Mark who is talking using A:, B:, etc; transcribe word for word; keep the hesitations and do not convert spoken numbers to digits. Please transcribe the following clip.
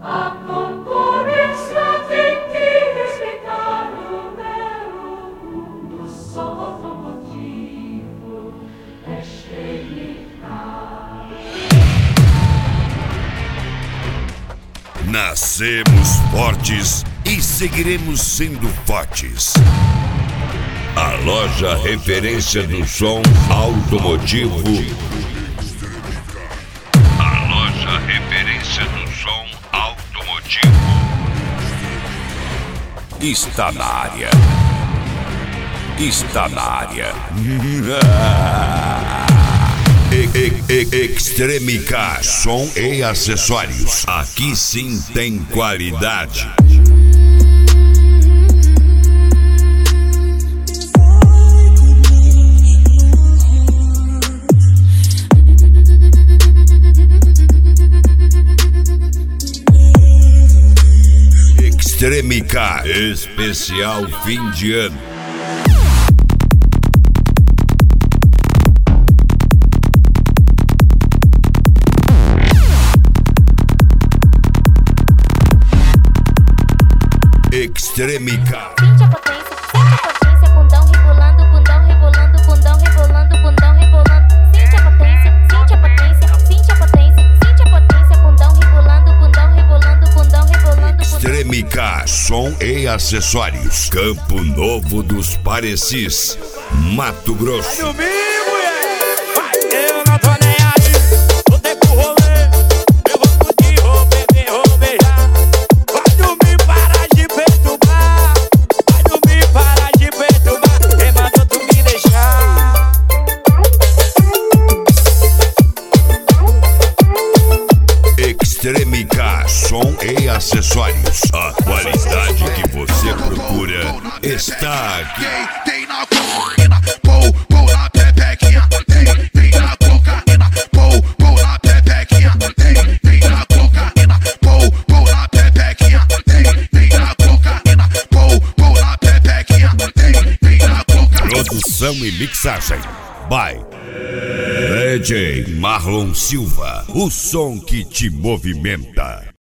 A: A concorrência tem que respeitar o mero mundo. Só automotivo é chemicar.
B: Nascemos fortes e seguiremos sendo fortes. A loja referência do som automotivo. A loja referência do som automotivo está na área. Está na área. E, e, e, Extremicar, som e acessórios. Aqui sim tem qualidade. Extremicar, especial fim de ano. Extremicar.
C: Sente a potência, sente a potência, bundão rebolando, bundão rebolando, bundão rebolando, bundão rebolando. Sente a potência, sente a potência, sente a potência, sente a potência, bundão rebolando, bundão rebolando, bundão rebolando.
B: Extremicar, som e acessórios. Campo Novo dos Parecis, Mato Grosso.
D: Vai dormir, mulher! Vai, eu não tô nem aí. Vou ter pro rolê. Eu vou curtir, vou beber, vou beijar. Vai dormir, para de perturbar. Vai dormir, para de perturbar. Quem mandou tu me deixar?
B: Extremicar, som e acessórios. A qualidade que você procura está aqui.
E: Tem na cocaína, pou, pou na pepequinha. Tem, tem na cocaína, pou, pou na pepequinha. Tem, tem na cocaína, pou, pou na pepequinha. Tem, tem na cocaína, pou, pou na pepequinha. Tem, tem na cocaína.
B: Produção e mixagem by D J Marlon Silva, o som que te movimenta.